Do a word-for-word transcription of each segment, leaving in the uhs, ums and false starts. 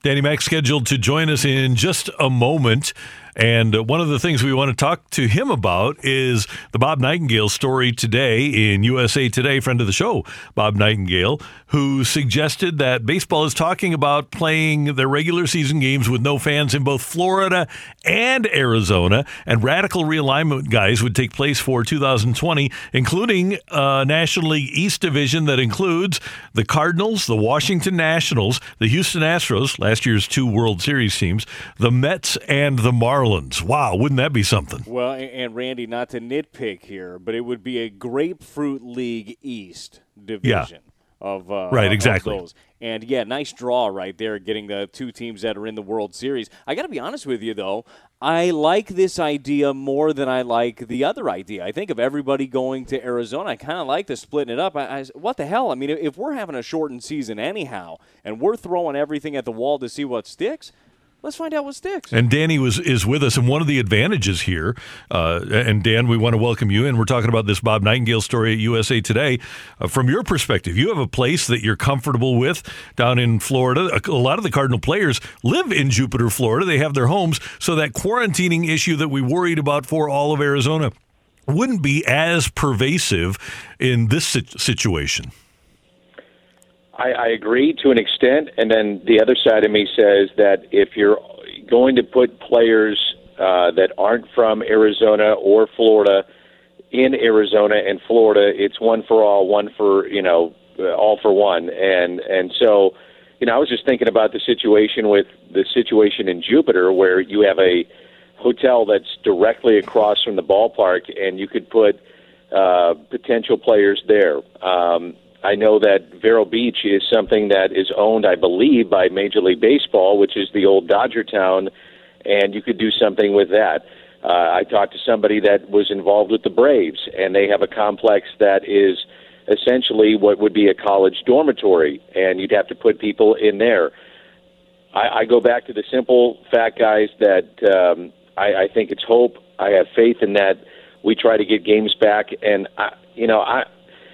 Danny Mac scheduled to join us in just a moment. And uh, one of the things we want to talk to him about is the Bob Nightingale story today in U S A Today. Friend of the show, Bob Nightingale, who suggested that baseball is talking about playing their regular season games with no fans in both Florida and Arizona. And radical realignment, guys, would take place for two thousand twenty, including a National League East division that includes the Cardinals, the Washington Nationals, the Houston Astros, last year's two World Series teams, the Mets, and the Marlins. Wow, wouldn't that be something? Well, and Randy, not to nitpick here, but it would be a Grapefruit League East division. Yeah. Of, uh, right, exactly. Of those. And, yeah, nice draw right there, getting the two teams that are in the World Series. I got to be honest with you, though. I like this idea more than I like the other idea. I think of everybody going to Arizona, I kind of like the splitting it up. I, I, what the hell? I mean, if we're having a shortened season anyhow, and we're throwing everything at the wall to see what sticks, let's find out what sticks. And Danny was is with us, and one of the advantages here, uh, and Dan, we want to welcome you, and we're talking about this Bob Nightingale story at U S A Today. Uh, from your perspective, you have a place that you're comfortable with down in Florida. A, a lot of the Cardinal players live in Jupiter, Florida. They have their homes, so that quarantining issue that we worried about for all of Arizona wouldn't be as pervasive in this situation. I, I agree to an extent, and then the other side of me says that if you're going to put players uh, that aren't from Arizona or Florida in Arizona and Florida, it's one for all, one for, you know, uh, all for one. And and so, you know, I was just thinking about the situation with the situation in Jupiter where you have a hotel that's directly across from the ballpark, and you could put uh, potential players there. Um I know that Vero Beach is something that is owned, I believe, by Major League Baseball, which is the old Dodger town, and you could do something with that. Uh, I talked to somebody that was involved with the Braves, and they have a complex that is essentially what would be a college dormitory, and you'd have to put people in there. I, I go back to the simple fact, guys, that um, I, I think it's hope. I have faith in that we try to get games back, and, I, you know, I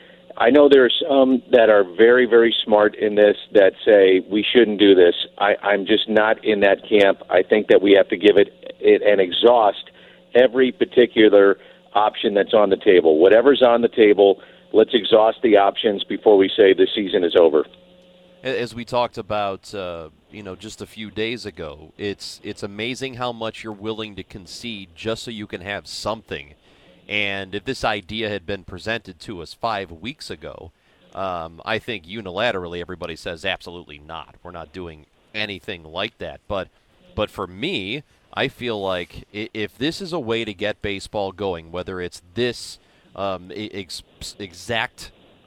I know there are some that are very, very smart in this that say we shouldn't do this. I, I'm just not in that camp. I think that we have to give it, it and exhaust every particular option that's on the table. Whatever's on the table, let's exhaust the options before we say the season is over. As we talked about, uh, you know, just a few days ago, it's it's amazing how much you're willing to concede just so you can have something. And if this idea had been presented to us five weeks ago, um, I think unilaterally everybody says absolutely not. We're not doing anything like that. But but for me, I feel like if this is a way to get baseball going, whether it's this um, ex- exact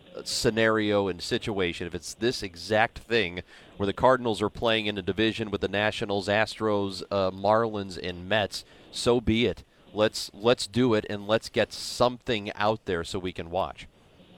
scenario and situation, if it's this exact thing where the Cardinals are playing in a division with the Nationals, Astros, uh, Marlins, and Mets, so be it. Let's let's do it, and let's get something out there so we can watch.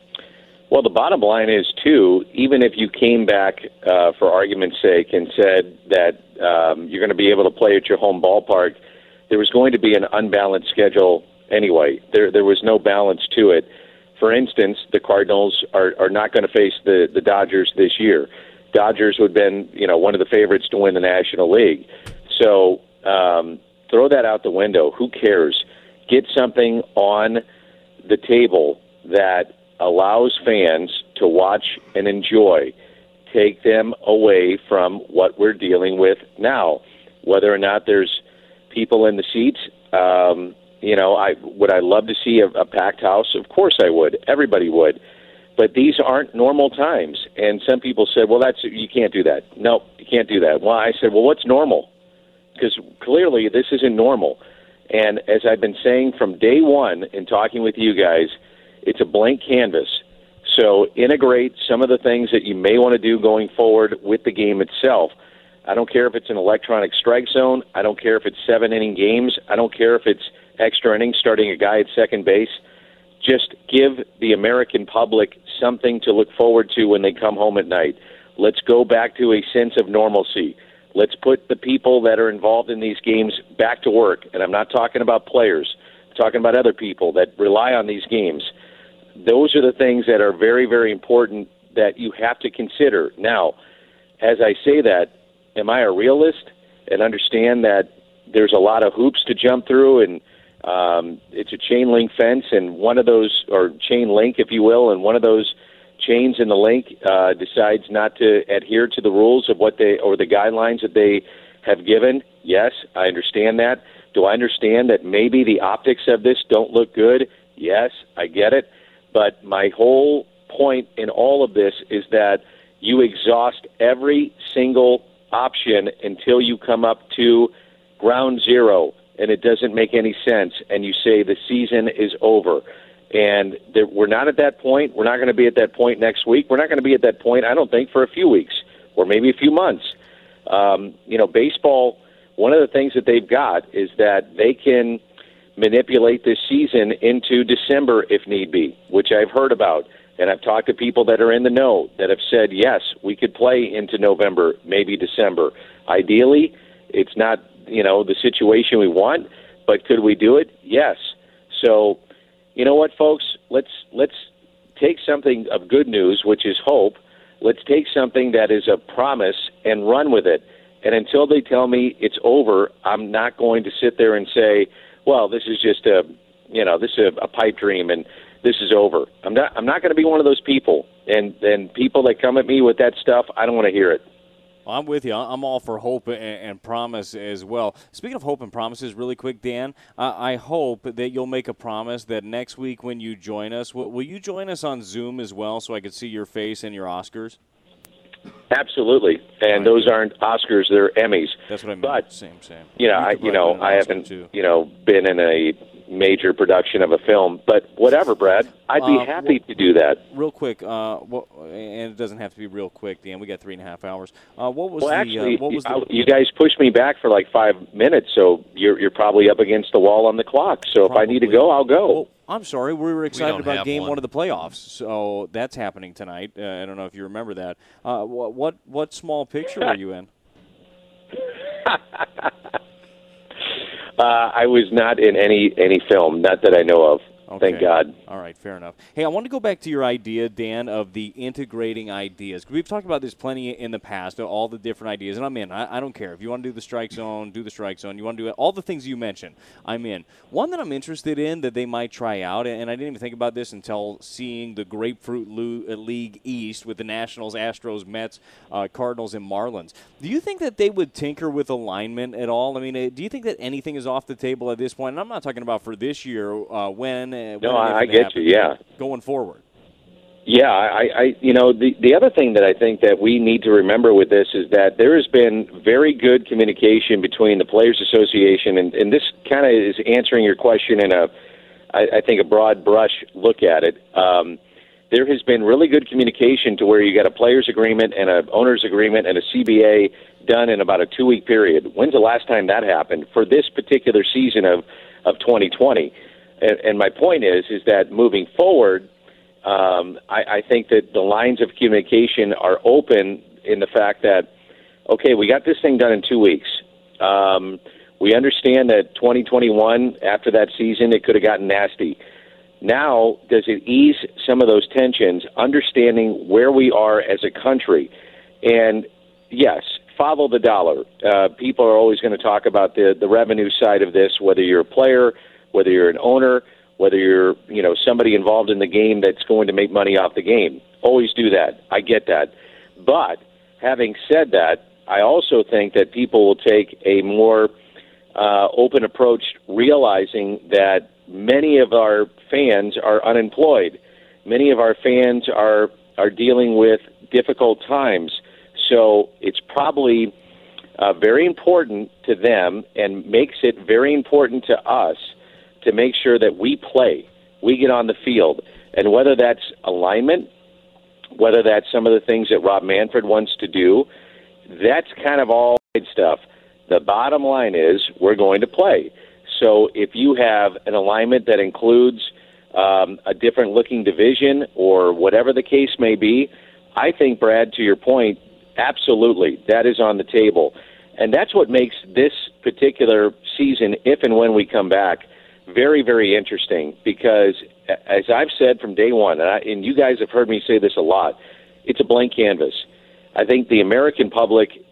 Well, the bottom line is, too, even if you came back, uh, for argument's sake, and said that um, you're going to be able to play at your home ballpark, there was going to be an unbalanced schedule anyway. There there was no balance to it. For instance, the Cardinals are, are not going to face the, the Dodgers this year. Dodgers would have been, you know, one of the favorites to win the National League. So um, throw that out the window. Who cares? Get something on the table that allows fans to watch and enjoy. Take them away from what we're dealing with now. Whether or not there's people in the seats, um, you know, I would I love to see a, a packed house? Of course I would. Everybody would. But these aren't normal times. And some people said, well, that's you can't do that. No, you can't do that. Well, I said, well, what's normal? Because clearly this isn't normal. And as I've been saying from day one in talking with you guys, it's a blank canvas. So integrate some of the things that you may want to do going forward with the game itself. I don't care if it's an electronic strike zone. I don't care if it's seven-inning games. I don't care if it's extra innings starting a guy at second base. Just give the American public something to look forward to when they come home at night. Let's go back to a sense of normalcy. Let's put the people that are involved in these games back to work. And I'm not talking about players. I'm talking about other people that rely on these games. Those are the things that are very, very important that you have to consider. Now, as I say that, am I a realist and understand that there's a lot of hoops to jump through, and um, it's a chain link fence, and one of those, or chain link, if you will, and one of those chains in the link uh, decides not to adhere to the rules of what they, or the guidelines that they have given? Yes, I understand that. Do I understand that maybe the optics of this don't look good? Yes, I get it. But my whole point in all of this is that you exhaust every single option until you come up to ground zero, and it doesn't make any sense, and you say the season is over. And there, we're not at that point. We're not going to be at that point next week. We're not going to be at that point, I don't think, for a few weeks or maybe a few months. Um, you know, baseball, one of the things that they've got is that they can manipulate this season into December if need be, which I've heard about. And I've talked to people that are in the know that have said, yes, we could play into November, maybe December. Ideally, it's not, you know, the situation we want, but could we do it? Yes. So, you know what, folks? Let's let's take something of good news, which is hope. Let's take something that is a promise and run with it. And until they tell me it's over, I'm not going to sit there and say, well, this is just a, you know, this is a, a pipe dream and this is over. I'm not I'm not going to be one of those people. And and people that come at me with that stuff, I don't want to hear it. Well, I'm with you. I'm all for hope and, and promise as well. Speaking of hope and promises, really quick, Dan, uh, I hope that you'll make a promise that next week when you join us, will, will you join us on Zoom as well so I can see your face and your Oscars? Absolutely. And those aren't Oscars, they're Emmys. That's what I meant. But, same, same. You know, I, you know, I haven't, too. you know, been in a major production of a film, but whatever, Brad, I'd be uh, happy well, to do that. Real quick, uh, well, and it doesn't have to be real quick, Dan. We got three and a half hours. Uh, what was well, the? actually, uh, what was I, the, you guys pushed me back for like five minutes, so you're you're probably up against the wall on the clock. So probably. if I need to go, I'll go. Well, I'm sorry. We were excited we about game one. one of the playoffs, so that's happening tonight. Uh, I don't know if you remember that. Uh, what, what what small picture were you in? Uh, I was not in any any film, not that I know of. Okay. Thank God. All right, fair enough. Hey, I want to go back to your idea, Dan, of the integrating ideas. We've talked about this plenty in the past, all the different ideas, and I'm in. I, I don't care. If you want to do the strike zone, do the strike zone. You want to do it, all the things you mentioned, I'm in. One that I'm interested in that they might try out, and I didn't even think about this until seeing the Grapefruit League East with the Nationals, Astros, Mets, uh, Cardinals, and Marlins. Do you think that they would tinker with alignment at all? I mean, do you think that anything is off the table at this point? And I'm not talking about for this year, uh, when Uh, no, I, I get you. Yeah, going forward. Yeah, I, I, you know, the the other thing that I think that we need to remember with this is that there has been very good communication between the Players Association, and, and this kind of is answering your question in a, I, I think, a broad brush look at it. Um, there has been really good communication to where you got a players agreement and a owners agreement and a C B A done in about a two week period. When's the last time that happened for this particular season of of twenty twenty? And, and my point is, is that moving forward, um, I, I think that the lines of communication are open in the fact that, okay, we got this thing done in two weeks. Um, we understand that twenty twenty-one, after that season, it could have gotten nasty. Now, does it ease some of those tensions, understanding where we are as a country? And, yes, follow the dollar. Uh, people are always going to talk about the, the revenue side of this, whether you're a player, whether you're an owner, whether you're, you know, somebody involved in the game that's going to make money off the game. Always do that. I get that. But having said that, I also think that people will take a more uh, open approach, realizing that many of our fans are unemployed. Many of our fans are, are dealing with difficult times. So it's probably uh, very important to them and makes it very important to us to make sure that we play, we get on the field. And whether that's alignment, whether that's some of the things that Rob Manfred wants to do, that's kind of all stuff. The bottom line is we're going to play. So if you have an alignment that includes um, a different looking division or whatever the case may be, I think, Brad, to your point, absolutely, that is on the table. And that's what makes this particular season, if and when we come back, very, very interesting, because as I've said from day one, and, I, and you guys have heard me say this a lot, it's a blank canvas. I think the American public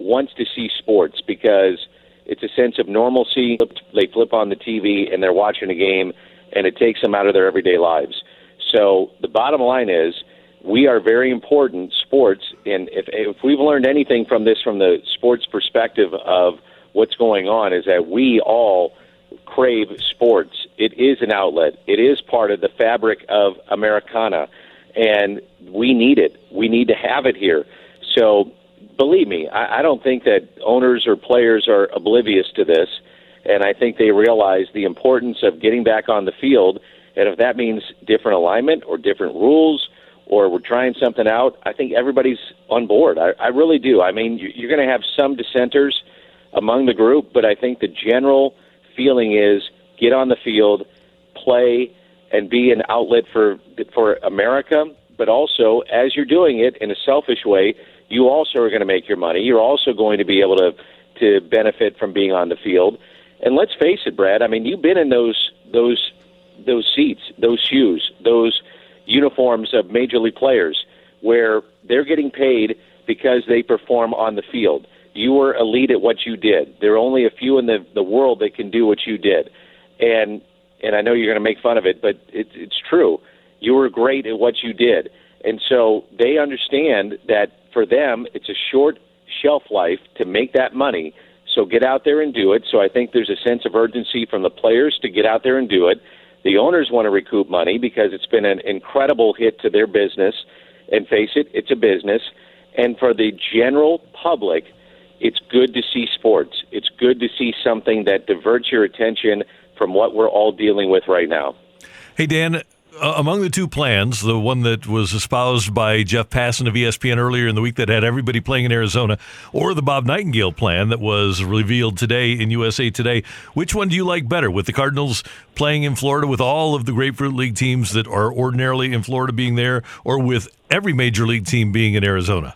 wants to see sports because it's a sense of normalcy. They flip on the T V and they're watching a game, and it takes them out of their everyday lives. So the bottom line is we are very important sports, and if, if we've learned anything from this from the sports perspective of what's going on is that we all crave sports. It is an outlet. It is part of the fabric of Americana, and we need it. We need to have it here. So believe me, I, I don't think that owners or players are oblivious to this, and I think they realize the importance of getting back on the field, and if that means different alignment or different rules or we're trying something out, I think everybody's on board. I, I really do. I mean, you're going to have some dissenters among the group, but I think the general feeling is get on the field, play, and be an outlet for for America, but also, as you're doing it in a selfish way, you also are going to make your money. You're also going to be able to, to benefit from being on the field. And let's face it, Brad, I mean, you've been in those those those seats, those shoes, those uniforms of major league players where they're getting paid because they perform on the field. You were elite at what you did. There are only a few in the, the world that can do what you did. And and I know you're going to make fun of it, but it, it's true. You were great at what you did. And so they understand that for them, it's a short shelf life to make that money. So get out there and do it. So I think there's a sense of urgency from the players to get out there and do it. The owners want to recoup money because it's been an incredible hit to their business. And face it, it's a business. And for the general public, it's good to see sports. It's good to see something that diverts your attention from what we're all dealing with right now. Hey, Dan, uh, among the two plans, the one that was espoused by Jeff Passan of E S P N earlier in the week that had everybody playing in Arizona, or the Bob Nightingale plan that was revealed today in U S A Today, which one do you like better, with the Cardinals playing in Florida with all of the Grapefruit League teams that are ordinarily in Florida being there, or with every major league team being in Arizona?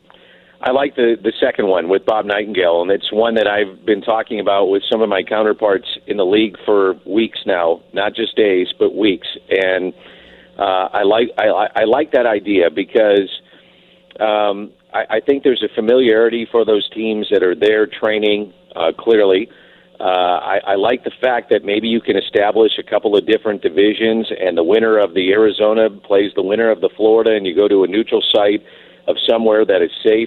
I like the, the second one with Bob Nightingale, and it's one that I've been talking about with some of my counterparts in the league for weeks now, not just days, but weeks. And uh, I like I, I like that idea because um, I, I think there's a familiarity for those teams that are there training uh, clearly. Uh, I, I like the fact that maybe you can establish a couple of different divisions, and the winner of the Arizona plays the winner of the Florida, and you go to a neutral site of somewhere that is safe.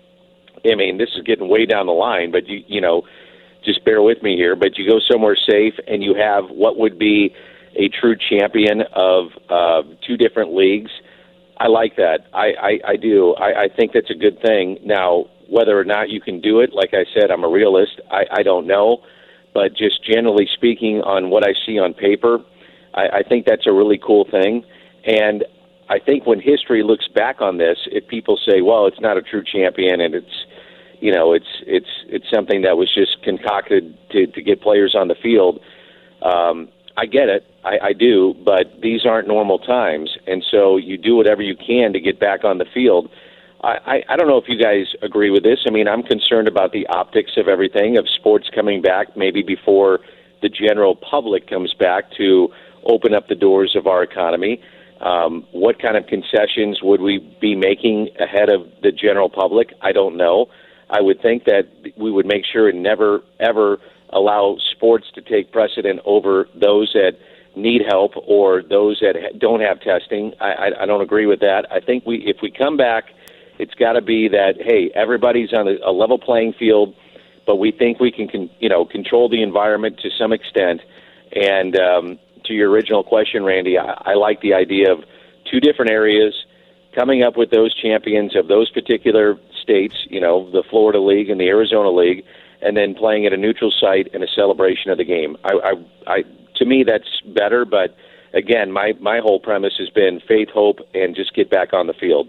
I mean, this is getting way down the line, but you you know, just bear with me here. But you go somewhere safe, and you have what would be a true champion of uh, two different leagues. I like that. I, I, I do. I, I think that's a good thing. Now, whether or not you can do it, like I said, I'm a realist. I, I don't know. But just generally speaking on what I see on paper, I, I think that's a really cool thing. And I think when history looks back on this, if people say, well, it's not a true champion and it's, you know, it's it's it's something that was just concocted to, to get players on the field, um, I get it. I, I do. But these aren't normal times. And so you do whatever you can to get back on the field. I, I, I don't know if you guys agree with this. I mean, I'm concerned about the optics of everything, of sports coming back maybe before the general public comes back to open up the doors of our economy. Um, what kind of concessions would we be making ahead of the general public? I don't know. I would think that we would make sure and never, ever allow sports to take precedent over those that need help or those that don't have testing. I, I, I don't agree with that. I think we, if we come back, it's got to be that, hey, everybody's on a, a level playing field, but we think we can, con, you know, control the environment to some extent. And um, to your original question, Randy, I, I like the idea of two different areas coming up with those champions of those particular states, you know, the Florida League and the Arizona League, and then playing at a neutral site in a celebration of the game. I, I, I to me, that's better. But again, my, my whole premise has been faith, hope, and just get back on the field.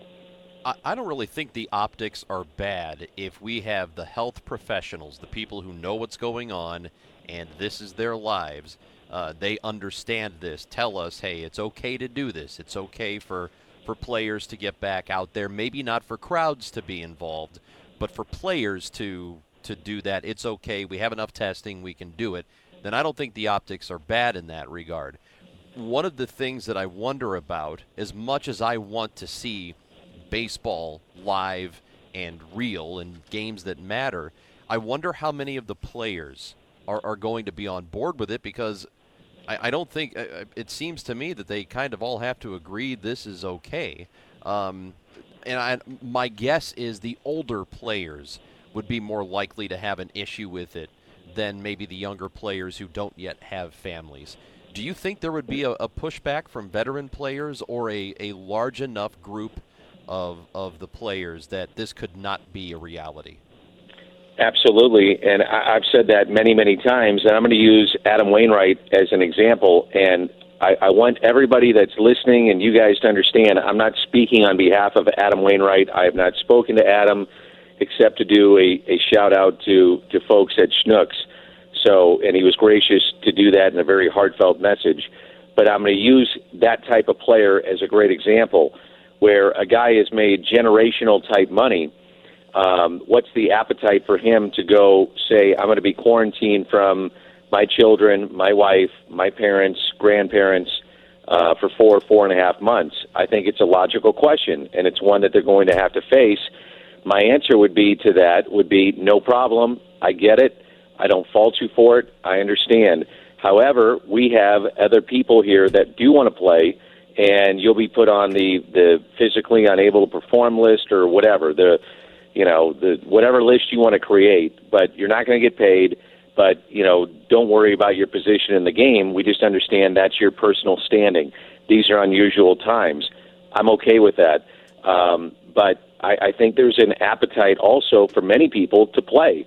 I don't really think the optics are bad if we have the health professionals, the people who know what's going on, and this is their lives. Uh, they understand this, tell us, hey, it's okay to do this. It's okay for, for players to get back out there, maybe not for crowds to be involved, but for players to to do that. It's okay. We have enough testing. We can do it. Then I don't think the optics are bad in that regard. One of the things that I wonder about, as much as I want to see baseball live and real and games that matter. I wonder how many of the players are, are going to be on board with it, because I, I don't think uh, it seems to me that they kind of all have to agree this is okay. Um, and I, my guess is the older players would be more likely to have an issue with it than maybe the younger players who don't yet have families. Do you think there would be a, a pushback from veteran players, or a, a large enough group of of the players that this could not be a reality? Absolutely, and I, I've said that many, many times, and I'm going to use Adam Wainwright as an example, and I, I want everybody that's listening and you guys to understand, I'm not speaking on behalf of Adam Wainwright. I have not spoken to Adam except to do a, a shout-out to, to folks at Schnucks. So, and he was gracious to do that in a very heartfelt message. But I'm going to use that type of player as a great example, where a guy has made generational-type money. Um, what's the appetite for him to go say, I'm going to be quarantined from my children, my wife, my parents, grandparents uh, for four, four and a half months? I think it's a logical question, and it's one that they're going to have to face. My answer would be to that would be, no problem. I get it. I don't fault you for it. I understand. However, we have other people here that do want to play, and you'll be put on the, the physically unable to perform list or whatever, the you know, the whatever list you want to create, but you're not going to get paid. But, you know, don't worry about your position in the game. We just understand that's your personal standing. These are unusual times. I'm okay with that. Um, but I, I think there's an appetite also for many people to play.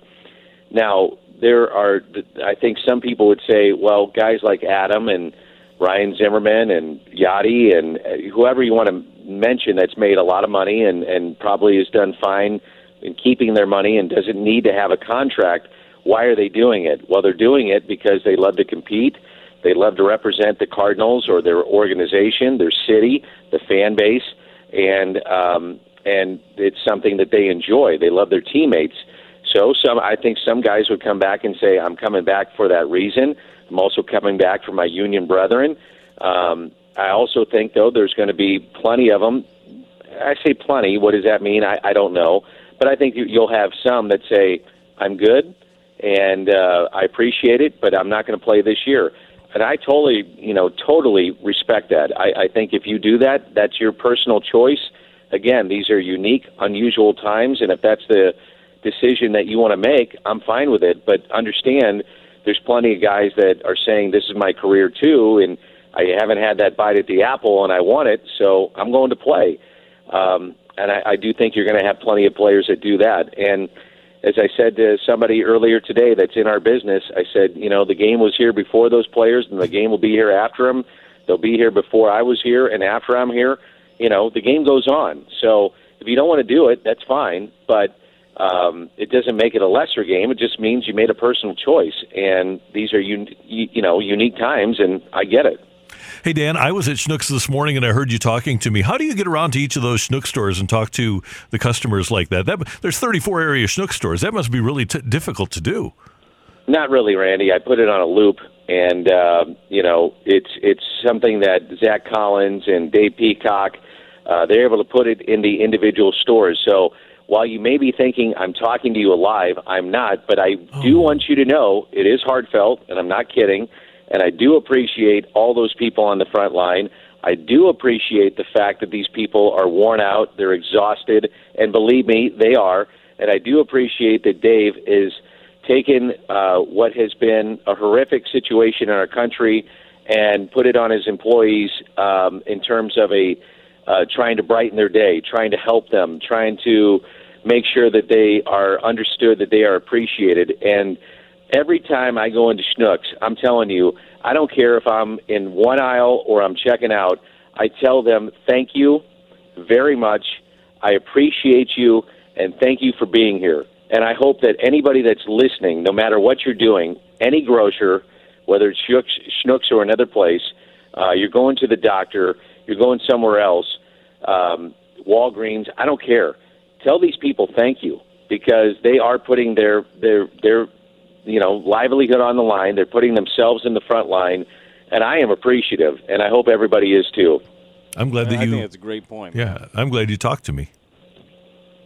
Now, there are, I think some people would say, well, guys like Adam and Ryan Zimmerman and Yachty and whoever you want to mention that's made a lot of money and, and probably has done fine in keeping their money and doesn't need to have a contract, why are they doing it? Well, they're doing it because they love to compete. They love to represent the Cardinals or their organization, their city, the fan base, and um, and it's something that they enjoy. They love their teammates. So some, I think some guys would come back and say, I'm coming back for that reason. I'm also coming back for my union brethren. Um, I also think, though, there's going to be plenty of them. I say plenty. What does that mean? I, I don't know. But I think you'll have some that say, I'm good, and uh, I appreciate it, but I'm not going to play this year. And I totally, you know, totally respect that. I, I think if you do that, that's your personal choice. Again, these are unique, unusual times, and if that's the decision that you want to make, I'm fine with it. But understand, there's plenty of guys that are saying this is my career too, and I haven't had that bite at the apple, and I want it, so I'm going to play. Um, and I, I do think you're going to have plenty of players that do that. And as I said to somebody earlier today that's in our business, I said, you know, the game was here before those players, and the game will be here after them. They'll be here before I was here and after I'm here. You know, the game goes on. So if you don't want to do it, that's fine, but um, it doesn't make it a lesser game. It just means you made a personal choice, and these are, un- you know, unique times, and I get it. Hey, Dan, I was at Schnucks this morning, and I heard you talking to me. How do you get around to each of those Schnucks stores and talk to the customers like that? that there's thirty-four area Schnucks stores. That must be really t- difficult to do. Not really, Randy. I put it on a loop, and, uh, you know, it's it's something that Zach Collins and Dave Peacock, uh, they're able to put it in the individual stores. So while you may be thinking I'm talking to you live, I'm not, but I oh. do want you to know it is heartfelt, and I'm not kidding. And I do appreciate all those people on the front line. I do appreciate the fact that these people are worn out, they're exhausted, and believe me, they are. And I do appreciate that Dave is taken uh, what has been a horrific situation in our country and put it on his employees um, in terms of a uh, trying to brighten their day, trying to help them, trying to make sure that they are understood, that they are appreciated. And every time I go into Schnucks, I'm telling you, I don't care if I'm in one aisle or I'm checking out, I tell them thank you very much. I appreciate you, and thank you for being here. And I hope that anybody that's listening, no matter what you're doing, any grocer, whether it's Schnucks or another place, uh, you're going to the doctor, you're going somewhere else, um, Walgreens, I don't care. Tell these people thank you, because they are putting their their their you know, livelihood on the line. They're putting themselves in the front line, and I am appreciative, and I hope everybody is too. I'm glad that I you. think that's a great point. Yeah, I'm glad you talked to me.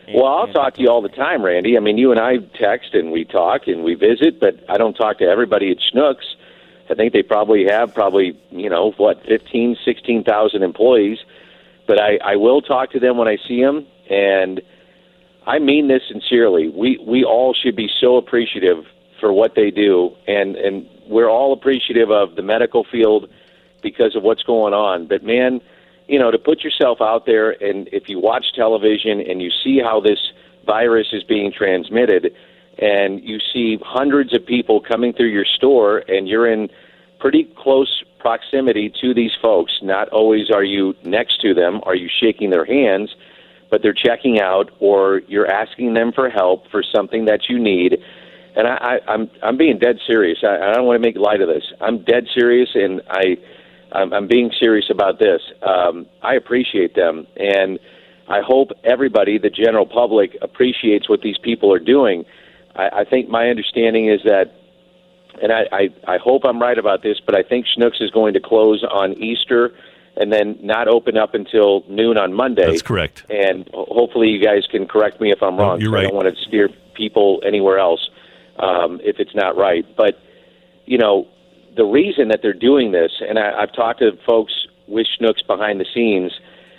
Well, I'll talk to you all the time, Randy. I mean, you and I text and we talk and we visit, but I don't talk to everybody at Schnucks. I think they probably have probably, you know, what, fifteen, sixteen thousand employees. But I, I will talk to them when I see them, and I mean this sincerely. We we all should be so appreciative for what they do, and, and we're all appreciative of the medical field because of what's going on. But, man, you know, to put yourself out there, and if you watch television and you see how this virus is being transmitted, and you see hundreds of people coming through your store, and you're in pretty close proximity to these folks. Not always are you next to them, are you shaking their hands, but they're checking out, or you're asking them for help for something that you need. And I, I, I'm I'm being dead serious. I, I don't want to make light of this. I'm dead serious, and I I'm, I'm being serious about this. Um, I appreciate them, and I hope everybody, the general public, appreciates what these people are doing. I, I think my understanding is that, and I, I, I hope I'm right about this, but I think Schnucks is going to close on Easter and then not open up until noon on Monday. That's correct. And hopefully you guys can correct me if I'm wrong. No, you're right. I don't want to steer people anywhere else um, if it's not right. But, you know, the reason that they're doing this, and I, I've talked to folks with Schnucks behind the scenes,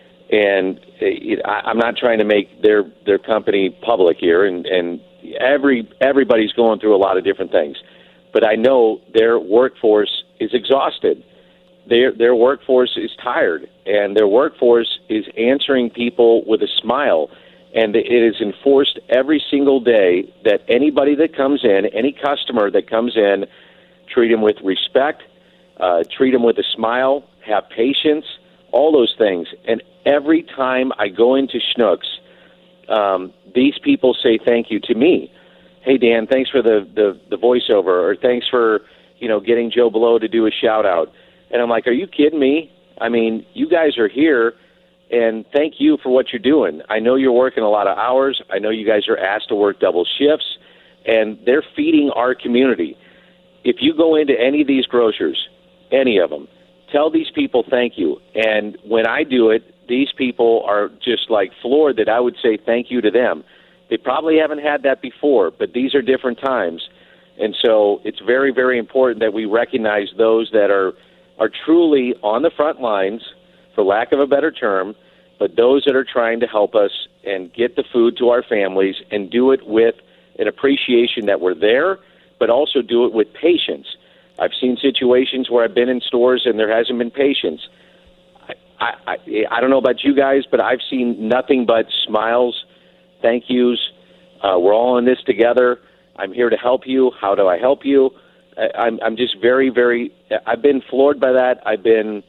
and it, I, I'm not trying to make their their company public here, and, and every everybody's going through a lot of different things. But I know their workforce is exhausted. Their their workforce is tired, and their workforce is answering people with a smile. And it is enforced every single day that anybody that comes in, any customer that comes in, treat them with respect, uh, treat them with a smile, have patience, all those things. And every time I go into Schnucks, um, these people say thank you to me. Hey, Dan, thanks for the, the, the voiceover, or thanks for, you know, getting Joe Blow to do a shout-out. And I'm like, are you kidding me? I mean, you guys are here, and thank you for what you're doing. I know you're working a lot of hours. I know you guys are asked to work double shifts, and they're feeding our community. If you go into any of these grocers, any of them, tell these people thank you. And when I do it, these people are just like floored that I would say thank you to them. They probably haven't had that before, but these are different times. And so it's very, very important that we recognize those that are, are truly on the front lines, for lack of a better term, but those that are trying to help us and get the food to our families, and do it with an appreciation that we're there, but also do it with patience. I've seen situations where I've been in stores and there hasn't been patience. I, I, I don't know about you guys, but I've seen nothing but smiles, thank yous. Uh, we're all in this together. I'm here to help you. How do I help you? I, I'm, I'm just very, very, I've been floored by that. I've been,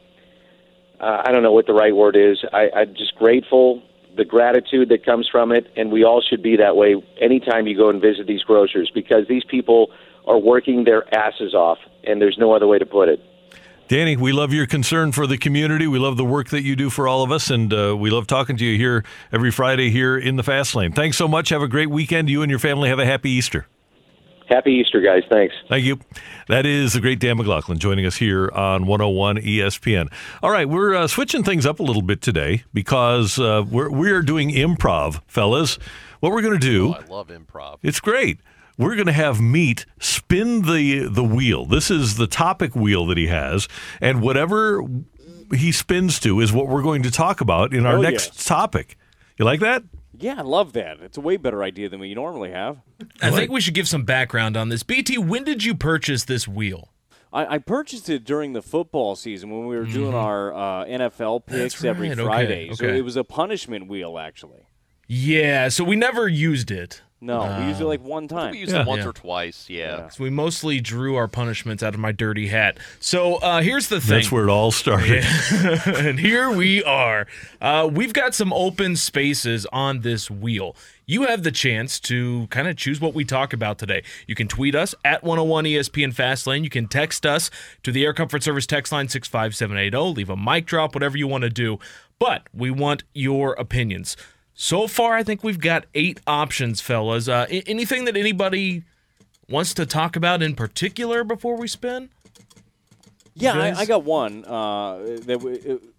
uh, I don't know what the right word is. I, I'm just grateful, the gratitude that comes from it, and we all should be that way anytime you go and visit these grocers, because these people are working their asses off, and there's no other way to put it. Danny, we love your concern for the community. We love the work that you do for all of us, and uh, we love talking to you here every Friday here in the Fast Lane. Thanks so much. Have a great weekend. You and your family have a happy Easter. Happy Easter, guys. Thanks. Thank you. That is the great Dan McLaughlin joining us here on one oh one E S P N. All right, we're uh, switching things up a little bit today because uh, we're, we're doing improv, fellas. What we're going to do... Oh, I love improv. It's great. We're going to have Meat spin the the wheel. This is the topic wheel that he has, and whatever he spins to is what we're going to talk about in our oh, next yes. topic. You like that? Yeah, I love that. It's a way better idea than we normally have. I think we should give some background on this. B T, when did you purchase this wheel? I, I purchased it during the football season when we were doing our uh, N F L picks right. every Okay, Friday. So okay. it was a punishment wheel, actually. Yeah, so we never used it. No, we used it like one time. We used Yeah. it once Yeah. or twice, yeah. Yeah. So we mostly drew our punishments out of my dirty hat. So uh, here's the thing. That's where it all started. And here we are. Uh, we've got some open spaces on this wheel. You have the chance to kind of choose what we talk about today. You can tweet us at one oh one E S P N Fastlane. You can text us to the Air Comfort Service text line six five seven eight zero. Leave a mic drop, whatever you want to do. But we want your opinions. So far, I think we've got eight options, fellas. Uh, anything that anybody wants to talk about in particular before we spin? Yeah, guys? I, I got one. Uh, that w-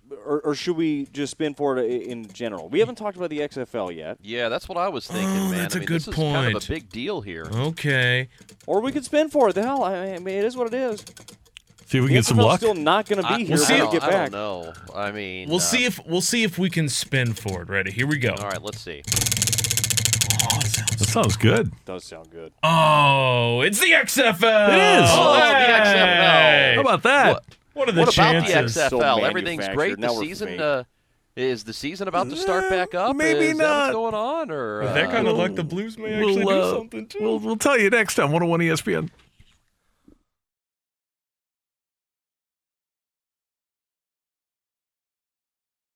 or, or should we just spin for it in general? We haven't talked about the X F L yet. Yeah, that's what I was thinking, Oh, man. that's I a mean, good this is kind of point. a big deal here. Okay. Or we could spin for it. The hell, I mean, it is what it is. See if we can The get some N F L's luck. still not going to be I, here we'll when see we if- get I back. don't know. I mean, We'll uh, see if we'll see if we can spin for it. Ready? Here we go. All right, let's see. That sounds good. Does sound good. Oh, it's the X F L. It is. Oh, the X F L. Hey! How about that? What, What are the what about chances? the X F L? So Everything's great. manufactured. The Now we're season fake. uh, is the season about to start back up? maybe is that not. what's going on? Or That uh, kind of like the Blues may actually We'll, do uh, something too. we'll, we'll tell you next time. one oh one E S P N.